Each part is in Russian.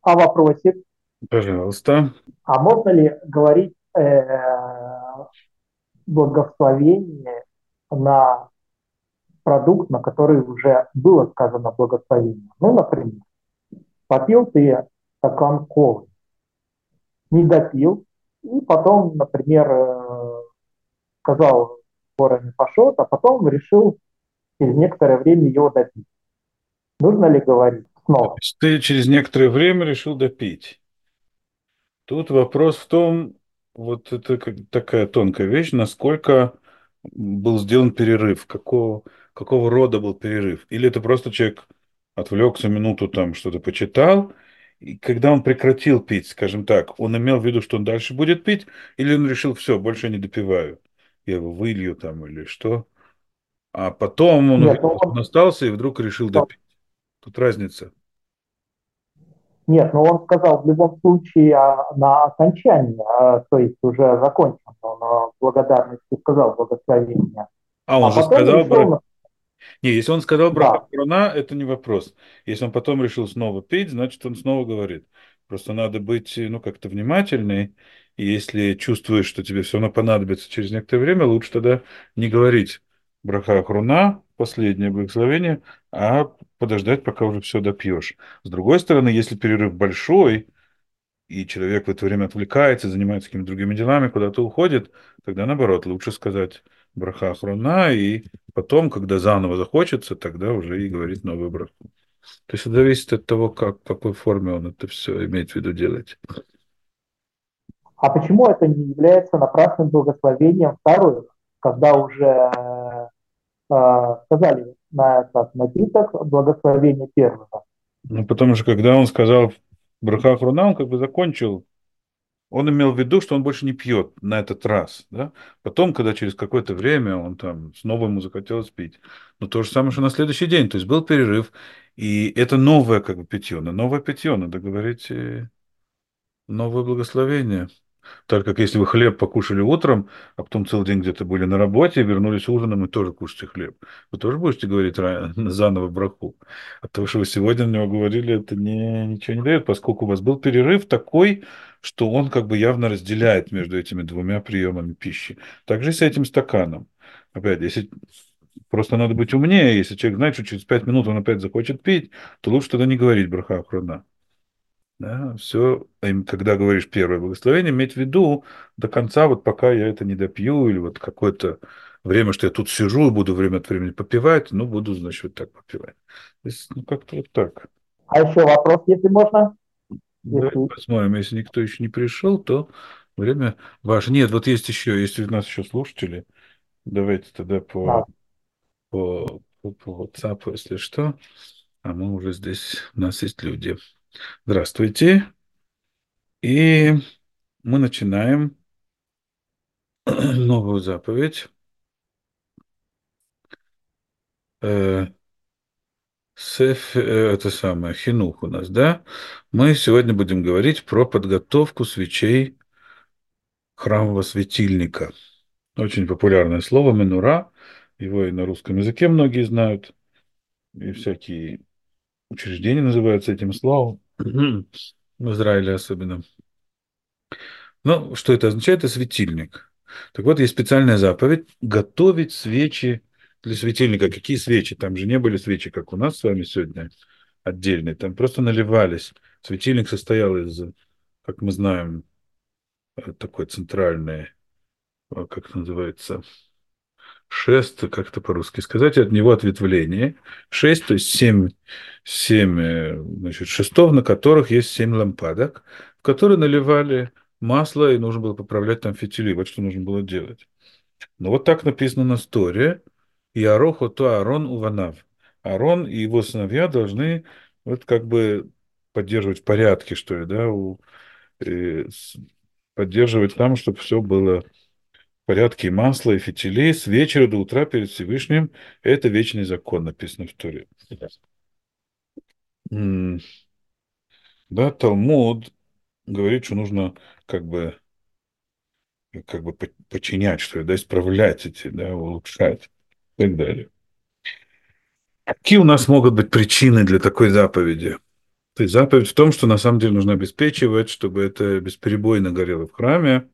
А вопросик, Пожалуйста. а можно ли говорить благословение на продукт, на который уже было сказано благословение? Ну, например, попил ты стакан колы, не допил, и потом, например, сказал вороне пошел, а потом решил через некоторое время его допить. Нужно ли говорить То снова? есть ты через некоторое время решил допить. Тут вопрос в том, вот это такая тонкая вещь, насколько был сделан перерыв, какого рода был перерыв. Или это просто человек отвлекся минуту, там что-то почитал, и когда он прекратил пить, скажем так, он имел в виду, что он дальше будет пить, или он решил, все, больше не допиваю, я его вылью там или что. А потом он Нет, ну увидел, что он остался, и вдруг решил допить. Тут разница. нет, но он сказал в любом случае на окончании, то есть уже закончен, он благодарности сказал благословение. А А он же потом сказал, решил, не, если он сказал браха да, Куруна, это не вопрос. Если он потом решил снова пить, значит, он снова говорит. Просто надо быть, ну, как-то внимательней. И если чувствуешь, что тебе все равно понадобится через некоторое время, лучше тогда не говорить браха Куруна, последнее благословение, а подождать, пока уже все допьешь. С другой стороны, если перерыв большой, и человек в это время отвлекается, занимается какими-то другими делами, куда-то уходит, тогда наоборот, лучше сказать браха охрона, и потом, когда заново захочется, тогда уже и говорить новый браху. То есть это зависит от того, как, в какой форме он это все имеет в виду делать. а почему это не является напрасным благословением второе, когда уже сказали на этот напиток благословение первого? Ну, потому что когда он сказал браха охрона, он как бы закончил. Он имел в виду, что он больше не пьет на этот раз, да? Потом, когда через какое-то время он там снова ему захотелось пить. Но то же самое, что на следующий день. То есть был перерыв, и это новое как бы питье. На новое питье надо говорить новое благословение. Так как если вы хлеб покушали утром, а потом целый день где-то были на работе, вернулись ужином и тоже кушаете хлеб, вы тоже будете говорить заново браху. А то, что вы сегодня на него говорили, это ничего не дает, поскольку у вас был перерыв такой, что он как бы явно разделяет между этими двумя приемами пищи. Также и с этим стаканом. Опять, если просто надо быть умнее, если человек знает, что через 5 минут он опять захочет пить, то лучше тогда не говорить браха охрана. Да, все, когда говоришь первое благословение, иметь в виду до конца, вот пока я это не допью, или вот какое-то время, что я тут сижу и буду время от времени попивать, ну, буду, значит, вот так попивать. То есть, ну, как-то вот так. А еще вопрос, если можно, Давайте если посмотрим, если никто еще не пришел, то время ваше. Нет, вот есть еще, если у нас еще слушатели, давайте тогда а, по WhatsApp, если что, а мы уже здесь, у нас есть люди. Здравствуйте, и мы начинаем новую заповедь. Э, это самое, хинух у нас, да? Мы сегодня будем говорить про подготовку свечей храмового светильника. Очень популярное слово менура. Его и на русском языке многие знают. И всякие учреждения называются этим словом. В Израиле особенно. Ну, что это означает? Это светильник. Так вот, есть специальная заповедь готовить свечи для светильника. Какие свечи? Там же не были свечи, как у нас с вами сегодня, отдельные. Там просто наливались. Светильник состоял из, как мы знаем, такой центральный, как это называется, шест, как это по-русски сказать, от него ответвление. Шесть, то есть семь значит, шестов, на которых есть 7 лампадок, в которые наливали масло, и нужно было поправлять там фитили. Вот что нужно было делать. Ну, вот так написано на сторе. И Ароху то Аарон Уванав. Аарон и его сыновья должны вот как бы поддерживать в порядке, что ли, да, э, с- поддерживать там, чтобы все было в порядке, и масло, и фитилей с вечера до утра перед Всевышним. Это вечный закон, написано в Торе. М, Да, Талмуд говорит, что нужно как бы, подчинять, что ли, да, исправлять эти, да, улучшать и так далее. Какие у нас могут быть причины для такой заповеди? То есть заповедь в том, что на самом деле нужно обеспечивать, чтобы это бесперебойно горело в храме.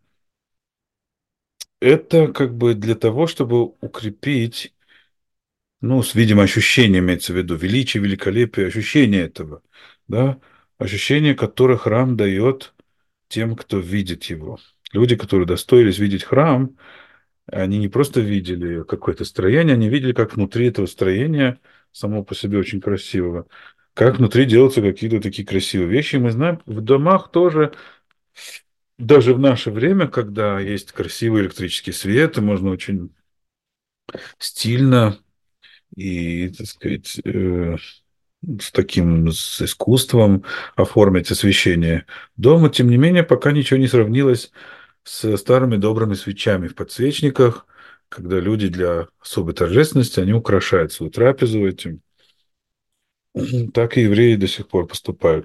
Это как бы для того, чтобы укрепить, ну, с видимым ощущением, имеется в виду, величие, великолепие, ощущение этого, да, ощущение, которое храм дает тем, кто видит его. Люди, которые достоились видеть храм, они не просто видели какое-то строение, они видели, как внутри этого строения, само по себе очень красивого, как внутри делаются какие-то такие красивые вещи. И мы знаем, в домах тоже, даже в наше время, когда есть красивый электрический свет, и можно очень стильно и, так сказать, с искусством оформить освещение дома, тем не менее, пока ничего не сравнилось с старыми добрыми свечами в подсвечниках, когда люди для особой торжественности, они украшают свою трапезу этим. Так и евреи до сих пор поступают.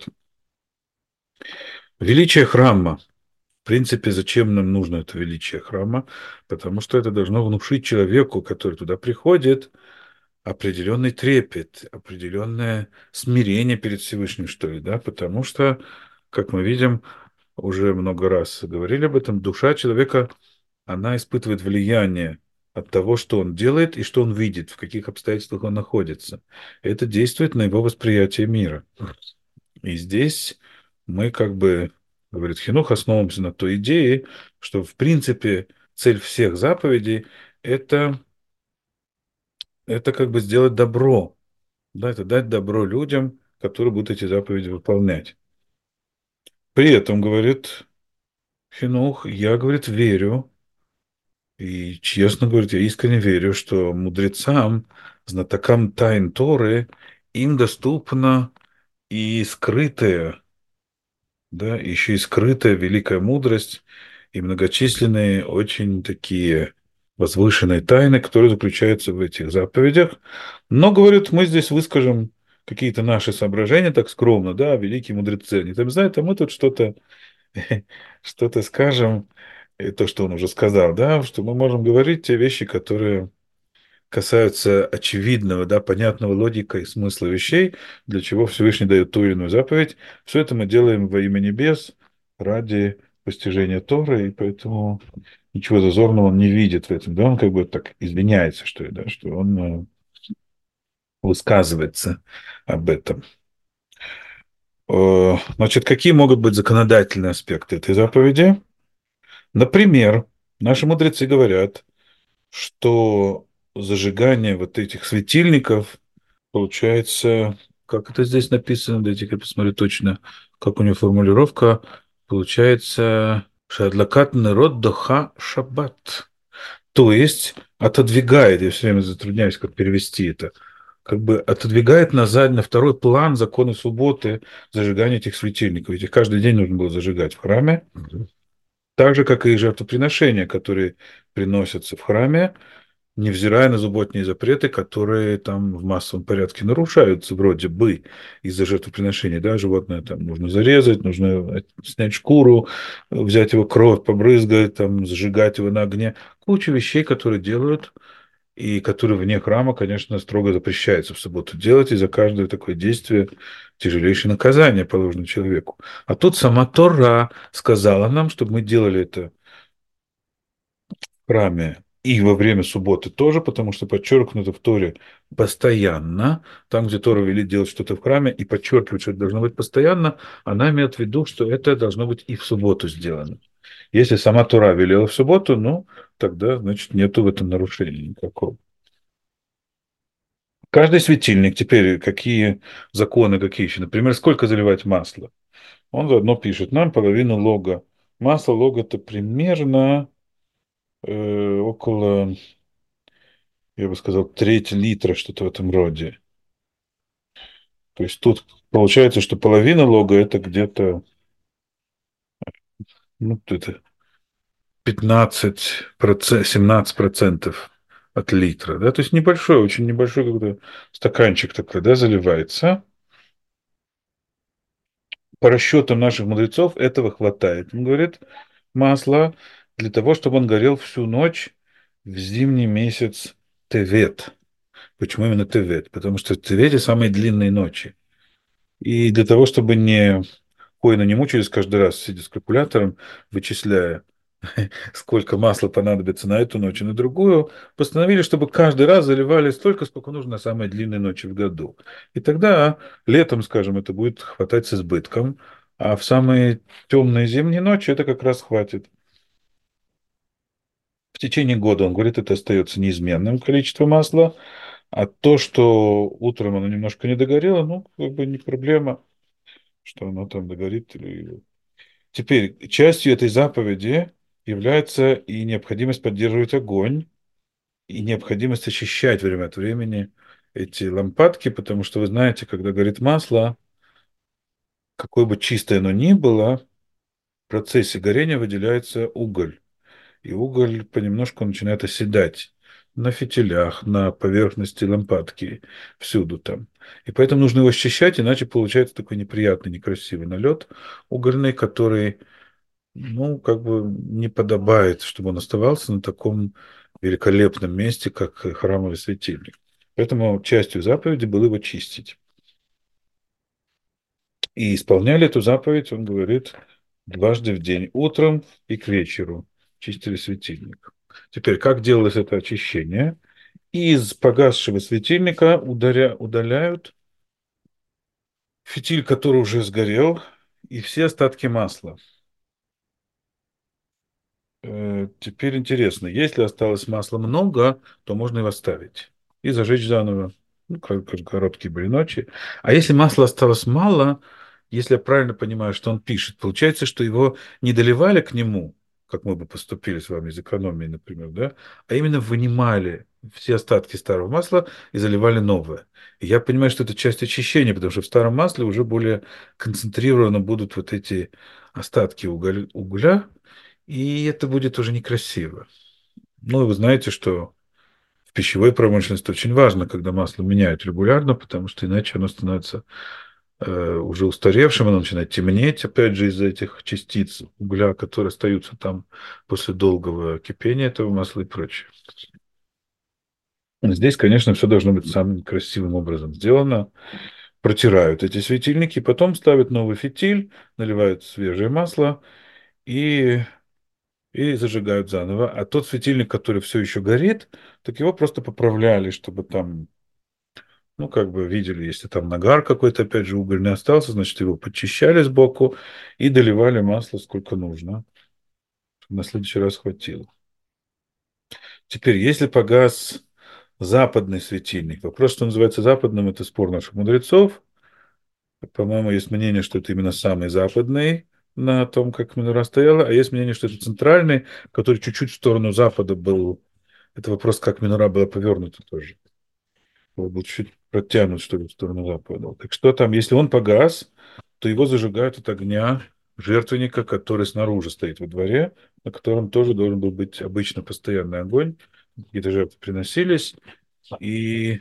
Величие храма. В принципе, зачем нам нужно это величие храма? Потому что это должно внушить человеку, который туда приходит, определенный трепет, определенное смирение перед Всевышним, что ли, да? Потому что, как мы видим, уже много раз говорили об этом, душа человека, она испытывает влияние от того, что он делает и что он видит, в каких обстоятельствах он находится. Это действует на его восприятие мира. И здесь мы как бы, говорит Хинух, основываемся на той идее, что в принципе цель всех заповедей это, это как бы сделать добро, да, это дать добро людям, которые будут эти заповеди выполнять. При этом, говорит Хинух, я, говорит, верю, и честно говорит, я искренне верю, что мудрецам, знатокам тайн Торы, им доступна и скрытая, да, еще и скрытая великая мудрость, и многочисленные очень такие возвышенные тайны, которые заключаются в этих заповедях. Но, говорят, мы здесь выскажем какие-то наши соображения так скромно, да, великие мудрецы, они там знают, а мы тут что-то что-то скажем, то, что он уже сказал, да, что мы можем говорить те вещи, которые касаются очевидного, да, понятного логика и смысла вещей, для чего Всевышний дает ту или иную заповедь. Все это мы делаем во имя небес ради постижения Торы, и поэтому ничего зазорного он не видит в этом, да, он как бы так извиняется, что ли, да, что он высказывается об этом. Значит, какие могут быть законодательные аспекты этой заповеди? Например, наши мудрецы говорят, что зажигание вот этих светильников получается, как это здесь написано, дайте-ка я посмотрю точно, как у него формулировка, получается «Шадлакат народ доха шаббат». То есть отодвигает, я все время затрудняюсь, как перевести это, как бы отодвигает назад на второй план законы субботы зажигания этих светильников. Ведь их каждый день нужно было зажигать в храме. Так же, как и жертвоприношения, которые приносятся в храме, невзирая на субботние запреты, которые там в массовом порядке нарушаются, вроде бы из-за жертвоприношения. Да, животное там нужно зарезать, нужно снять шкуру, взять его кровь, побрызгать, там, сжигать его на огне. Куча вещей, которые делают и которые вне храма, конечно, строго запрещается в субботу делать, и за каждое такое действие тяжелейшее наказание положено человеку. А тут сама Тора сказала нам, чтобы мы делали это в храме и во время субботы тоже, потому что подчеркнуто в Торе постоянно, там, где Тора велит делать что-то в храме и подчеркивает, что это должно быть постоянно, она имеет в виду, что это должно быть и в субботу сделано. Если сама Тора велела в субботу, ну, тогда, значит, нету в этом нарушения никакого. Каждый светильник, теперь какие законы, какие еще, например, сколько заливать масла. Он заодно пишет, нам половину лога. Масло лога-то примерно около, я бы сказал, треть литра, что-то в этом роде. То есть тут получается, что половина лога это где-то, ну, это 15%, 17% от литра, да, то есть небольшой, очень небольшой какой-то стаканчик такой, да, заливается. По расчетам наших мудрецов этого хватает. Он говорит, масла для того, чтобы он горел всю ночь в зимний месяц Тевет. Почему именно Тевет? Потому что в Тевете самые длинные ночи. И для того, чтобы не коины не мучились каждый раз, сидя с калькулятором, вычисляя, сколько масла понадобится на эту ночь и на другую, постановили, чтобы каждый раз заливали столько, сколько нужно на самые длинные ночи в году. И тогда летом, скажем, это будет хватать с избытком, а в самые темные зимние ночи это как раз хватит. В течение года, он говорит, это остается неизменным количество масла, а то, что утром оно немножко не догорело, ну, как бы не проблема, что оно там догорит или... Теперь, частью этой заповеди является и необходимость поддерживать огонь, и необходимость очищать время от времени эти лампадки, потому что вы знаете, когда горит масло, какое бы чистое оно ни было, в процессе горения выделяется уголь. И уголь понемножку начинает оседать на фитилях, на поверхности лампадки, всюду там. И поэтому нужно его счищать, иначе получается такой неприятный, некрасивый налет угольный, который, ну, как бы не подобает, чтобы он оставался на таком великолепном месте, как храмовый светильник. Поэтому частью заповеди было его чистить. И исполняли эту заповедь, он говорит, дважды в день, утром и к вечеру чистили светильник. Теперь, как делалось это очищение? Из погасшего светильника удаляют фитиль, который уже сгорел, и все остатки масла. Теперь интересно, если осталось масла много, то можно его оставить и зажечь заново. Ну, короткие были ночи. А если масла осталось мало, если я правильно понимаю, что он пишет, получается, что его не доливали к нему, как мы бы поступили с вами из экономии, например, да, а именно вынимали все остатки старого масла и заливали новое. И я понимаю, что это часть очищения, потому что в старом масле уже более концентрированно будут вот эти остатки угля, и это будет уже некрасиво. Ну, и вы знаете, что в пищевой промышленности очень важно, когда масло меняют регулярно, потому что иначе оно становится уже устаревшим, оно начинает темнеть, опять же, из-за этих частиц угля, которые остаются там после долгого кипения этого масла и прочее. Здесь, конечно, все должно быть самым красивым образом сделано. Протирают эти светильники, потом ставят новый фитиль, наливают свежее масло и зажигают заново. А тот светильник, который все еще горит, так его просто поправляли, чтобы там, ну, как бы видели, если там нагар какой-то, опять же, угольный остался, значит, его подчищали сбоку и доливали масло сколько нужно, чтобы на следующий раз хватило. Теперь, если погас западный светильник, вопрос, что называется западным, это спор наших мудрецов. По-моему, есть мнение, что это именно самый западный на том, как Менура стояла, а есть мнение, что это центральный, который чуть-чуть в сторону запада был. Это вопрос, как Менура была повернута тоже. Он был чуть протянут, что ли, в сторону запада. Так что там, если он погас, то его зажигают от огня жертвенника, который снаружи стоит во дворе, на котором тоже должен был быть обычно постоянный огонь. Какие-то жертвы приносились, и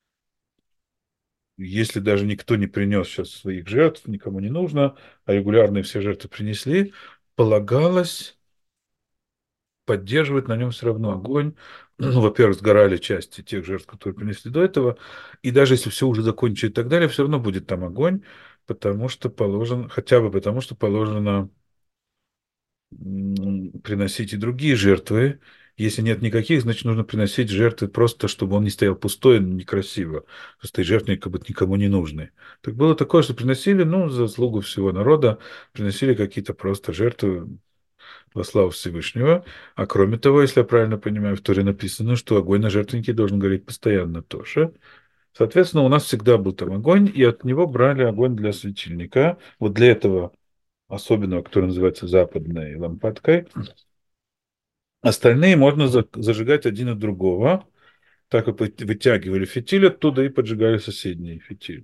если даже никто не принес сейчас своих жертв, никому не нужно, а регулярные все жертвы принесли, полагалось поддерживать на нем все равно огонь. Ну, во-первых, сгорали части тех жертв, которые принесли до этого, и даже если все уже закончится и так далее, все равно будет там огонь, потому что положено, хотя бы потому, что положено приносить и другие жертвы. Если нет никаких, значит, нужно приносить жертвы просто, чтобы он не стоял пустой, некрасиво. Просто и жертвенник как бы никому не нужны. Так было такое, что приносили, ну, за заслугу всего народа, приносили какие-то просто жертвы во славу Всевышнего. А кроме того, если я правильно понимаю, в Торе написано, что огонь на жертвеннике должен гореть постоянно тоже. Соответственно, у нас всегда был там огонь, и от него брали огонь для светильника. Вот для этого особенного, который называется западной лампадкой. Остальные можно зажигать один от другого. Так как вытягивали фитиль оттуда и поджигали соседний фитиль.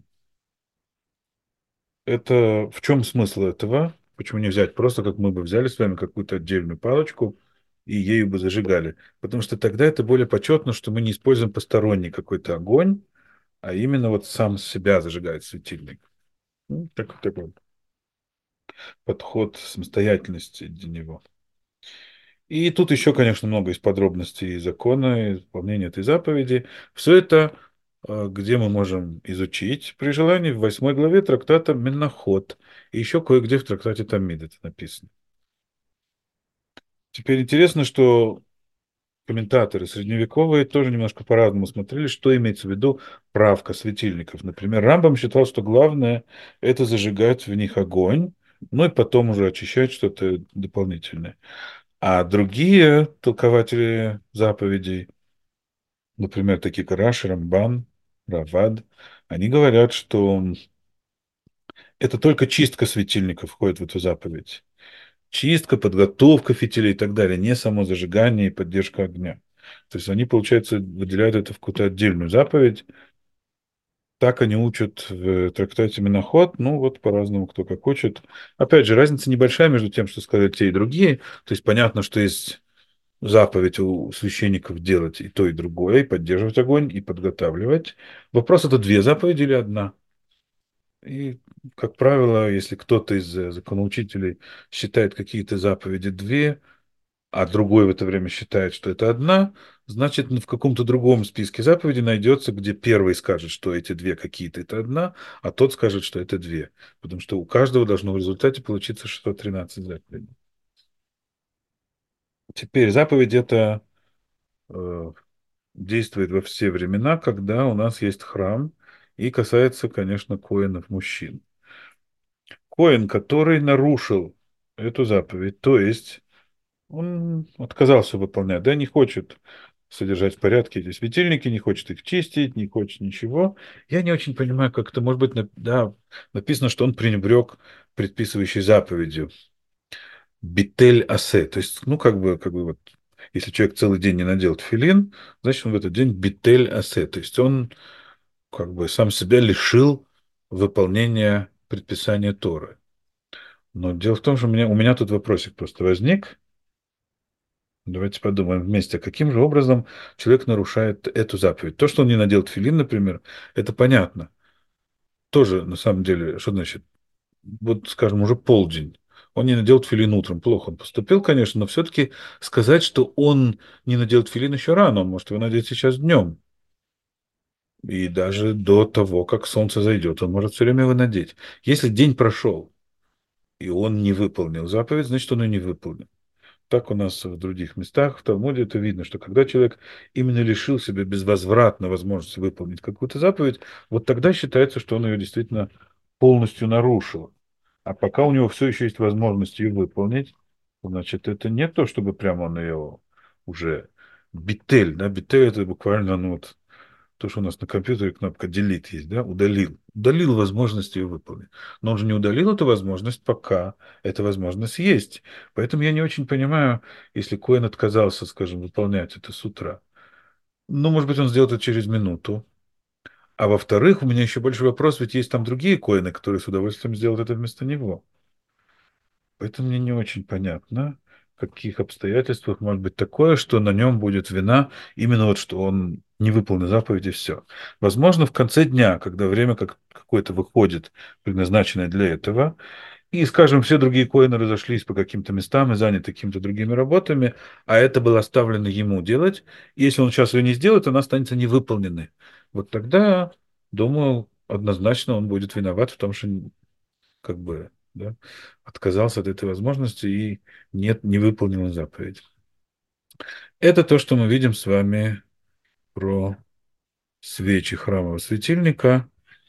Это в чем смысл этого? Почему не взять просто, как мы бы взяли с вами какую-то отдельную палочку и ею бы зажигали? Потому что тогда это более почетно, что мы не используем посторонний какой-то огонь, а именно вот сам себя зажигает светильник. Ну, такой подход самостоятельности для него. И тут еще, конечно, много из подробностей закона, исполнения этой заповеди. Все это где мы можем изучить при желании в 8 главе трактата Менахот. И еще кое-где в трактате Тамид это написано. Теперь интересно, что комментаторы средневековые тоже немножко по-разному смотрели, что имеется в виду правка светильников. Например, Рамбам считал, что главное — это зажигать в них огонь, ну и потом уже очищать что-то дополнительное. А другие толкователи заповедей, например, такие как Раши, Рамбан, Равад, они говорят, что это только чистка светильников входит в эту заповедь. Чистка, подготовка фитилей и так далее, не само зажигание и поддержка огня. То есть они, получается, выделяют это в какую-то отдельную заповедь. Так они учат в трактате Миноход, ну вот по-разному, кто как учит. Опять же, разница небольшая между тем, что сказали те и другие. То есть понятно, что есть заповедь у священников делать и то, и другое, и поддерживать огонь, и подготавливать. Вопрос, это две заповеди или одна? И, как правило, если кто-то из законоучителей считает какие-то заповеди две, а другой в это время считает, что это одна, значит, в каком-то другом списке заповедей найдется, где первый скажет, что эти две какие-то это одна, а тот скажет, что это две. Потому что у каждого должно в результате получиться 613 заповедей. Теперь заповедь это э, действует во все времена, когда у нас есть храм, и касается, конечно, коинов мужчин. Коин, который нарушил эту заповедь, то есть он отказался выполнять, да, не хочет содержать в порядке эти светильники, не хочет их чистить, не хочет ничего. Я не очень понимаю, как это может быть, да, написано, что он пренебрег предписывающей заповедью. Битель асе, то есть, ну, как бы вот, если человек целый день не надел тфилин, значит, он в этот день битель асе, то есть он как бы сам себя лишил выполнения предписания Торы. Но дело в том, что у меня тут вопросик просто возник. Давайте подумаем вместе, каким же образом человек нарушает эту заповедь. То, что он не надел тфилин, например, это понятно. Тоже, на самом деле, что значит? Вот, скажем, уже полдень. Он не надел тфилин утром. Плохо он поступил, конечно, но все-таки сказать, что он не надел тфилин еще рано. Он может его надеть сейчас днем. И даже до того, как солнце зайдет, он может все время его надеть. Если день прошел, и он не выполнил заповедь, значит, он ее не выполнил. Так у нас в других местах, в Талмуде это видно, что когда человек именно лишил себя безвозвратно возможности выполнить какую-то заповедь, вот тогда считается, что он ее действительно полностью нарушил. А пока у него все еще есть возможность ее выполнить, значит, это не то, чтобы прямо он ее уже битель, да, битель это буквально, ну вот, то, что у нас на компьютере кнопка delete есть, да, удалил. Удалил возможность ее выполнить. Но он же не удалил эту возможность, пока эта возможность есть. Поэтому я не очень понимаю, если Коэн отказался, скажем, выполнять это с утра. Ну, может быть, он сделает это через минуту. А во-вторых, у меня еще больше вопрос, ведь есть там другие коины, которые с удовольствием сделают это вместо него. Поэтому мне не очень понятно, в каких обстоятельствах может быть такое, что на нем будет вина именно вот, что он не выполнил заповеди, все. Возможно, в конце дня, когда время как какое-то выходит, предназначенное для этого, и, скажем, все другие коины разошлись по каким-то местам и заняты какими-то другими работами, а это было оставлено ему делать, и если он сейчас ее не сделает, она останется невыполненной. Вот тогда, думаю, однозначно он будет виноват в том, что как бы, да, отказался от этой возможности и не выполнил заповедь. Это то, что мы видим с вами про свечи храмового светильника.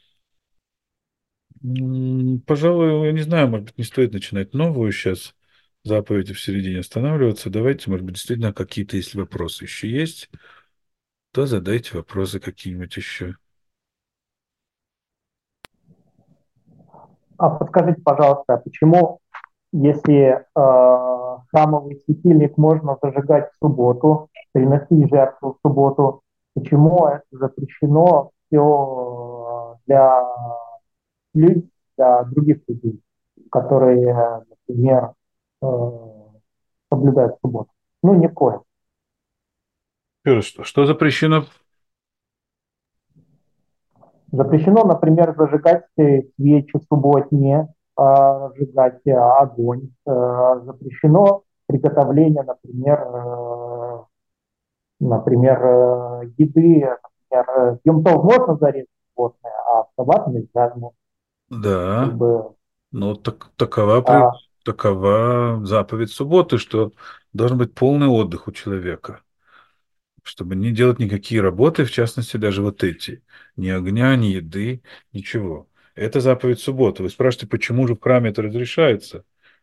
Пожалуй, я не знаю, может быть, не стоит начинать новую сейчас заповедь и в середине останавливаться. Давайте, может быть, действительно какие-то, если вопросы еще есть, то задайте вопросы какие-нибудь еще. А подскажите, пожалуйста, а почему, если храмовый светильник можно зажигать в субботу, приносить жертву в субботу, почему это запрещено все для других людей, которые, например, э, соблюдают субботу? Ну, не коин. Что запрещено? Запрещено, например, зажигать свечи субботние, сжигать огонь. Запрещено приготовление, например, еды например, в Йом-Тов можно зарезать животное, а в шаббат нельзя. Ну, как Да, бы, но а, такова заповедь субботы, что должен быть полный отдых у человека, чтобы не делать никакие работы, в частности, даже вот эти. Ни огня, ни еды, ничего. Это заповедь субботы. Вы спрашиваете, почему же в храме это разрешается?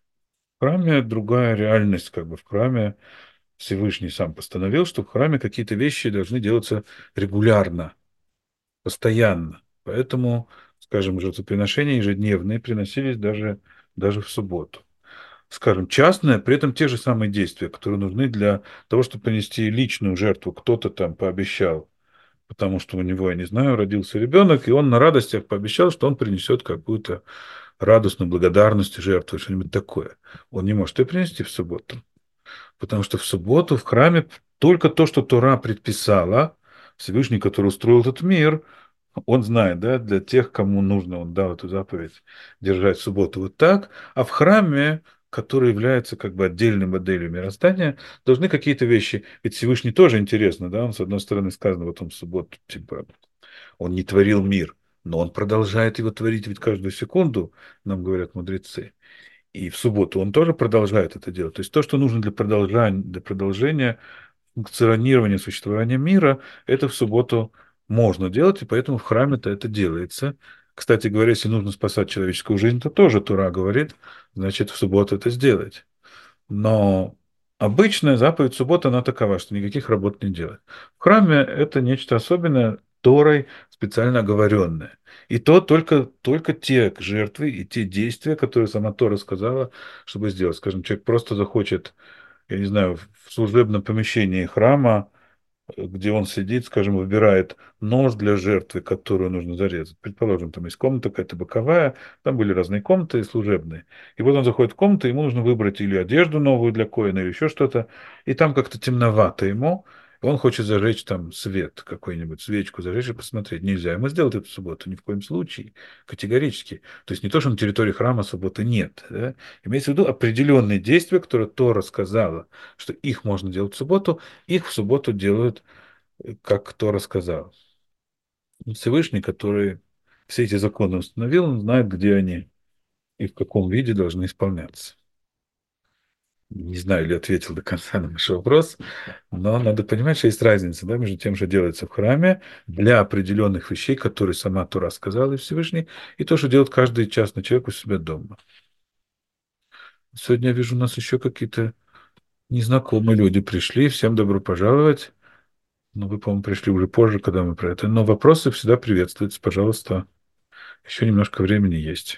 В храме другая реальность, как бы в храме Всевышний сам постановил, что в храме какие-то вещи должны делаться регулярно, постоянно. Поэтому, скажем, жертвоприношения ежедневные приносились даже в субботу. Скажем, частное, при этом те же самые действия, которые нужны для того, чтобы принести личную жертву. Кто-то там пообещал, потому что у него, я не знаю, родился ребенок, и он на радостях пообещал, что он принесет какую-то радостную благодарность жертву, что-нибудь такое. Он не может ее принести в субботу, потому что в субботу в храме только то, что Тора предписала, Всевышний, который устроил этот мир, он знает, да, для тех, кому нужно, он дал эту заповедь держать субботу вот так, а в храме, который является как бы отдельной моделью мироздания, должны какие-то вещи, ведь Всевышний тоже интересно, да, он с одной стороны сказано в этом субботу, типа, он не творил мир, но он продолжает его творить ведь каждую секунду, нам говорят мудрецы. И в субботу он тоже продолжает это делать. То есть то, что нужно для продолжения функционирования, существования мира, это в субботу можно делать, и поэтому в храме-то это делается. Кстати говоря, если нужно спасать человеческую жизнь, то тоже Тура говорит, значит, в субботу это сделать. Но обычная заповедь субботы, она такова, что никаких работ не делать. В храме это нечто особенное, Торой специально оговоренное. И то только те жертвы и те действия, которые сама Тора сказала, чтобы сделать. Скажем, человек просто захочет, я не знаю, в служебном помещении храма где он сидит, скажем, выбирает нож для жертвы, которую нужно зарезать. Предположим, там есть комната какая-то боковая, там были разные комнаты служебные. И вот он заходит в комнату, ему нужно выбрать или одежду новую для коина, или еще что-то, и там как-то темновато ему, и он хочет зажечь там свет, какой-нибудь свечку зажечь и посмотреть. Нельзя ему сделать эту субботу, ни в коем случае, категорически. То есть не то, что на территории храма субботы нет. Да? Имеется в виду определенные действия, которые Тора сказала, что их можно делать в субботу, их в субботу делают как кто рассказал. Всевышний, который все эти законы установил, он знает, где они и в каком виде должны исполняться. Не знаю, ли ответил до конца на ваш вопрос, но надо понимать, что есть разница, да, между тем, что делается в храме для определенных вещей, которые сама Тура сказала и Всевышний, и то, что делает каждый частный человек у себя дома. Сегодня я вижу, у нас еще какие-то незнакомые люди пришли. Всем добро пожаловать. Ну, вы, по-моему, пришли уже позже, когда мы про это. Но вопросы всегда приветствуются. Пожалуйста, еще немножко времени есть.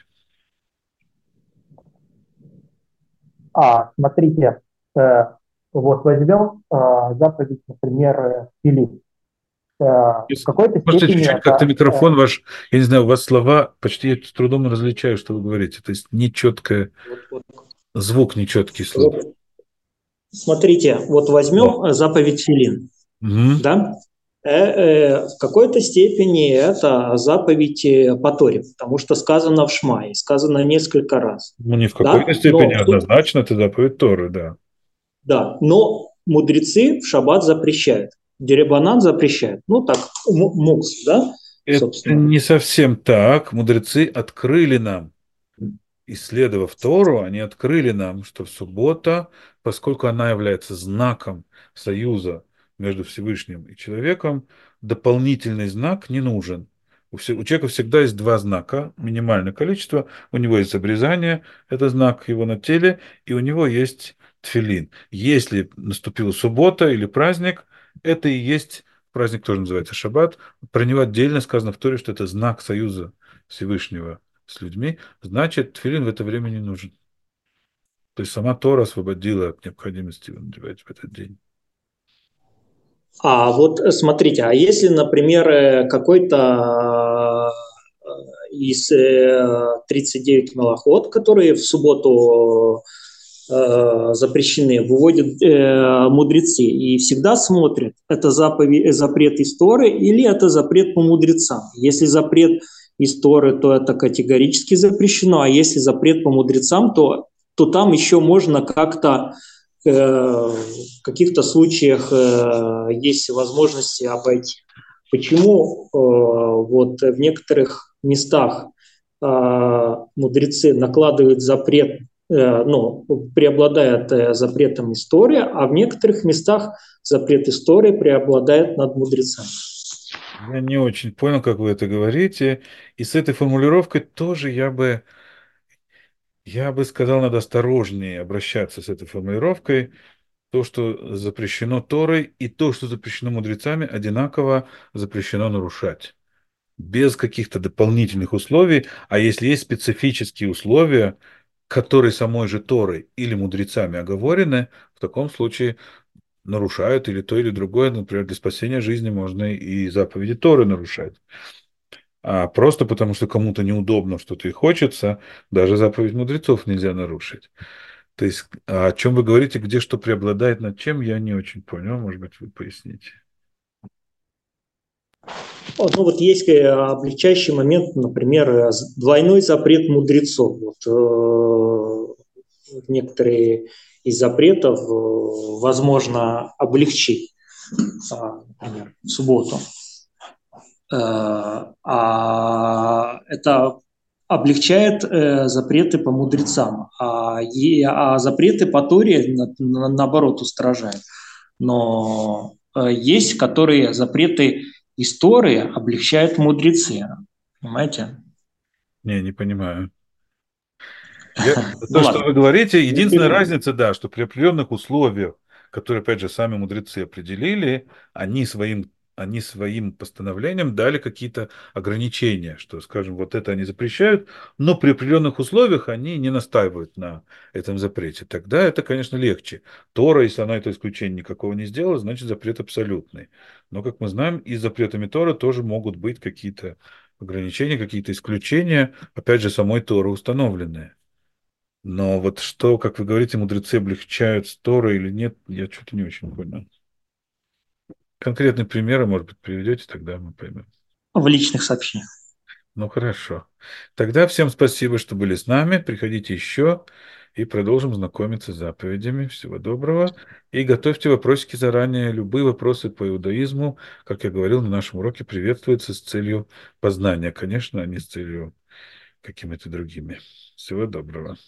смотрите, э, вот возьмем заповедь, например, Филипп. В какой-то Можете степени чуть-чуть как-то это микрофон ваш, я не знаю, у вас слова почти я с трудом различаю, что вы говорите. То есть нечеткое, звук нечеткий слух. Вот, смотрите, вот Вот. возьмем заповедь Филин, Мгм. да? В какой-то степени это заповедь по Торе, потому что сказано в Шмае, сказано несколько раз, Ну, не в какой-то да? степени однозначно, это заповедь Торы, да. Но мудрецы в шаббат запрещают, деребанан запрещает, ну так, мукс, да, Это собственно. не совсем так. Мудрецы открыли нам, исследовав Тору, они открыли нам, что суббота, поскольку она является знаком союза между Всевышним и человеком, дополнительный знак не нужен. У человека всегда есть два знака, минимальное количество. У него есть обрезание, это знак его на теле, и у него есть тфилин. Если наступила суббота или праздник, это и есть, праздник тоже называется шаббат, про него отдельно сказано в Торе, что это знак союза Всевышнего с людьми, значит, тфилин в это время не нужен. То есть сама Тора освободила от необходимости его надевать в этот день. А вот смотрите, а если, например, какой-то из 39 малахот, которые в субботу запрещены, выводят мудрецы и всегда смотрят, это запрет из Торы или это запрет по мудрецам. Если запрет из Торы, то это категорически запрещено, а если запрет по мудрецам, то там еще можно как-то в каких-то случаях есть возможности обойти. почему вот в некоторых местах мудрецы накладывают запрет, ну, преобладает запретом история, а в некоторых местах запрет истории преобладает над мудрецами. Я не очень понял, как вы это говорите. И с этой формулировкой тоже я бы сказал, надо осторожнее обращаться с этой формулировкой. То, что запрещено Торой, и то, что запрещено мудрецами, одинаково запрещено нарушать. Без каких-то дополнительных условий. А если есть специфические условия, которые самой же Торой или мудрецами оговорены, в таком случае нарушают или то, или другое. Например, для спасения жизни можно и заповеди Торы нарушать. А просто потому, что кому-то неудобно что-то и хочется, даже заповедь мудрецов нельзя нарушить. То есть, о чем вы говорите, где что преобладает над чем, я не очень понял. Может быть, вы поясните. Ну вот есть облегчающий момент, например, двойной запрет мудрецов. Вот, некоторые из запретов возможно облегчить, например, в субботу. Это облегчает запреты по мудрецам, а запреты по Торе, наоборот, устражают. Но есть, которые запреты из Торы облегчают мудрецы. Понимаете? Не понимаю. Ну То, что ладно. вы говорите, единственная Например, разница, да, что при определенных условиях, которые, опять же, сами мудрецы определили, они своим постановлением дали какие-то ограничения, что, скажем, вот это они запрещают, но при определенных условиях они не настаивают на этом запрете. Тогда это, конечно, легче. Тора, если она это исключение никакого не сделала, значит, запрет абсолютный. Но, как мы знаем, и с запретами Тора тоже могут быть какие-то ограничения, какие-то исключения, опять же, самой Торы установленные. Но вот что, как вы говорите, мудрецы облегчают Тору или нет, я что-то не очень понял. Конкретные примеры, может быть, приведете, тогда мы поймем. в личных сообщениях. Ну, хорошо. Тогда всем спасибо, что были с нами. Приходите еще и продолжим знакомиться с заповедями. Всего доброго. И готовьте вопросики заранее. Любые вопросы по иудаизму, как я говорил, на нашем уроке приветствуются с целью познания, конечно, а не с целью какими-то другими. Всего доброго.